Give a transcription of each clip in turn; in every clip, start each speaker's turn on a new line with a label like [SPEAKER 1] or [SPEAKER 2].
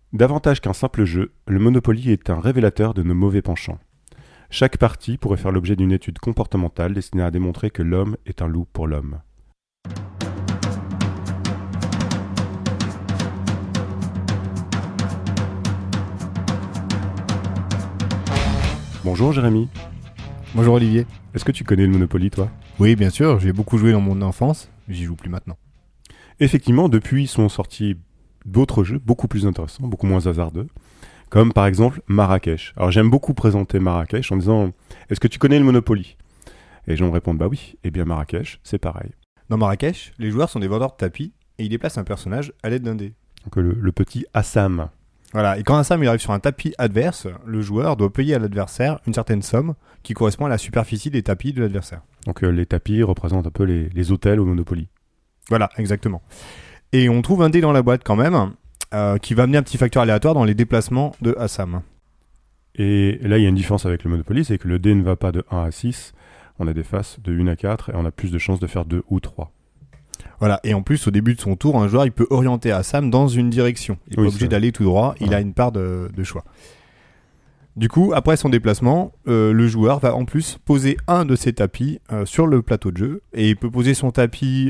[SPEAKER 1] Davantage qu'un simple jeu, le Monopoly est un révélateur de nos mauvais penchants. Chaque partie pourrait faire l'objet d'une étude comportementale destinée à démontrer que l'homme est un loup pour l'homme. Bonjour Jérémy.
[SPEAKER 2] Bonjour Olivier.
[SPEAKER 1] Est-ce que tu connais le Monopoly, toi ?
[SPEAKER 2] Oui, bien sûr, j'ai beaucoup joué dans mon enfance, j'y joue plus maintenant.
[SPEAKER 1] Effectivement, depuis sont sortis d'autres jeux beaucoup plus intéressants, beaucoup moins hasardeux, comme par exemple Marrakech. Alors j'aime beaucoup présenter Marrakech en disant « Est-ce que tu connais le Monopoly ?» Et les gens me répondent « Bah oui, eh bien Marrakech, c'est pareil. »
[SPEAKER 2] Dans Marrakech, les joueurs sont des vendeurs de tapis et ils déplacent un personnage à l'aide d'un dé.
[SPEAKER 1] Donc le petit Assam.
[SPEAKER 2] Voilà, et quand Assam il arrive sur un tapis adverse, le joueur doit payer à l'adversaire une certaine somme qui correspond à la superficie des tapis de l'adversaire.
[SPEAKER 1] Donc les tapis représentent un peu les hôtels au Monopoly.
[SPEAKER 2] Voilà, exactement. Et on trouve un dé dans la boîte quand même, qui va amener un petit facteur aléatoire dans les déplacements de Assam.
[SPEAKER 1] Et là, il y a une différence avec le Monopoly, c'est que le dé ne va pas de 1 à 6, on a des faces de 1 à 4, et on a plus de chances de faire 2 ou 3.
[SPEAKER 2] Voilà, et en plus, au début de son tour, un joueur il peut orienter Assam dans une direction. Il n'est pas obligé d'aller tout droit, il a une part de choix. Du coup, après son déplacement, le joueur va en plus poser un de ses tapis sur le plateau de jeu, et il peut poser son tapis,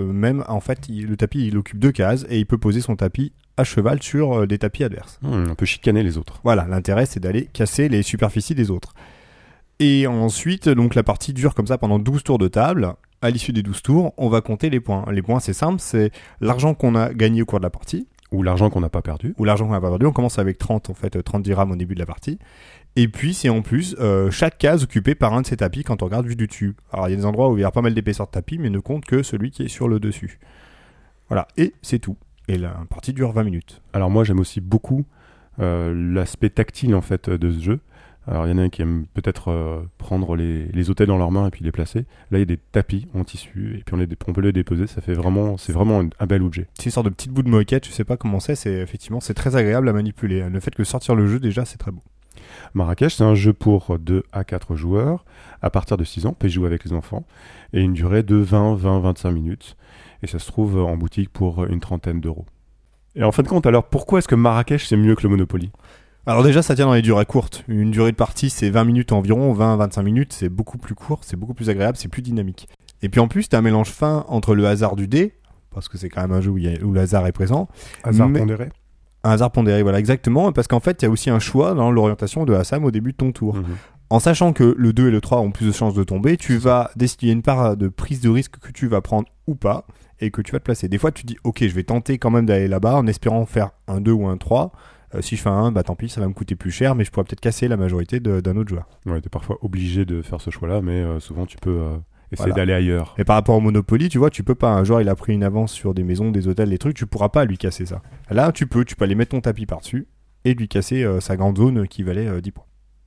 [SPEAKER 2] le tapis il occupe 2 cases, et il peut poser son tapis à cheval sur des tapis adverses.
[SPEAKER 1] On peut chicaner les autres.
[SPEAKER 2] Voilà, l'intérêt c'est d'aller casser les superficies des autres. Et ensuite, donc la partie dure comme ça pendant 12 tours de table. À l'issue des 12 tours, on va compter les points. Les points, c'est simple, c'est l'argent qu'on a gagné au cours de la partie.
[SPEAKER 1] Ou l'argent qu'on n'a pas perdu.
[SPEAKER 2] On commence avec 30 dirhams au début de la partie. Et puis, c'est en plus chaque case occupée par un de ces tapis quand on regarde vu du dessus. Alors, il y a des endroits où il y a pas mal d'épaisseur de tapis, mais ne compte que celui qui est sur le dessus. Voilà, et c'est tout. Et la partie dure 20 minutes.
[SPEAKER 1] Alors moi, j'aime aussi beaucoup l'aspect tactile en fait de ce jeu. Alors il y en a un qui aime peut-être prendre les hôtels dans leurs mains et puis les placer. Là il y a des tapis en tissu et puis on peut les déposer. C'est vraiment un bel objet.
[SPEAKER 2] C'est une sorte de petite bout de moquette, je sais pas comment c'est très agréable à manipuler. Le fait que sortir le jeu déjà c'est très beau.
[SPEAKER 1] Marrakech c'est un jeu pour 2 à 4 joueurs à partir de 6 ans, on peut y jouer avec les enfants et une durée de 20-25 minutes et ça se trouve en boutique pour une trentaine d'euros. Et en fin de compte alors pourquoi est-ce que Marrakech c'est mieux que le Monopoly ?
[SPEAKER 2] Alors déjà, ça tient dans les durées courtes. Une durée de partie, c'est 20 minutes environ, 20-25 minutes, c'est beaucoup plus court, c'est beaucoup plus agréable, c'est plus dynamique. Et puis en plus, t'as un mélange fin entre le hasard du dé, parce que c'est quand même un jeu où le hasard est présent.
[SPEAKER 1] Pondéré.
[SPEAKER 2] Un hasard pondéré, voilà, exactement, parce qu'en fait, il y a aussi un choix dans l'orientation de Assam au début de ton tour. En sachant que le 2 et le 3 ont plus de chances de tomber, tu vas décider une part de prise de risque que tu vas prendre ou pas, et que tu vas te placer. Des fois, tu dis, ok, je vais tenter quand même d'aller là-bas en espérant faire un 2 ou un 3. Si je fais un 1, bah tant pis, ça va me coûter plus cher, mais je pourrais peut-être casser la majorité d'un autre joueur.
[SPEAKER 1] Ouais, t'es parfois obligé de faire ce choix-là, mais souvent tu peux essayer d'aller ailleurs.
[SPEAKER 2] Et par rapport au Monopoly, tu vois, tu peux pas. Un joueur, il a pris une avance sur des maisons, des hôtels, des trucs, tu pourras pas lui casser ça. Là, tu peux aller mettre ton tapis par-dessus et lui casser sa grande zone qui valait 10 points.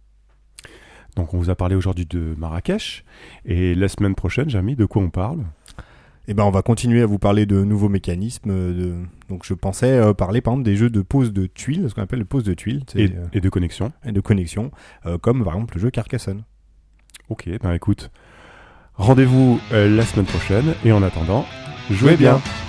[SPEAKER 1] Donc on vous a parlé aujourd'hui de Marrakech, et la semaine prochaine, Jérémy, de quoi on parle ?
[SPEAKER 2] Eh ben, on va continuer à vous parler de nouveaux mécanismes. Donc, je pensais parler, par exemple, des jeux de pose de tuiles, ce qu'on appelle le pose de tuiles.
[SPEAKER 1] Et de connexion.
[SPEAKER 2] Et de connexion, comme par exemple le jeu Carcassonne.
[SPEAKER 1] Ok, ben écoute, rendez-vous la semaine prochaine, et en attendant, jouez bien.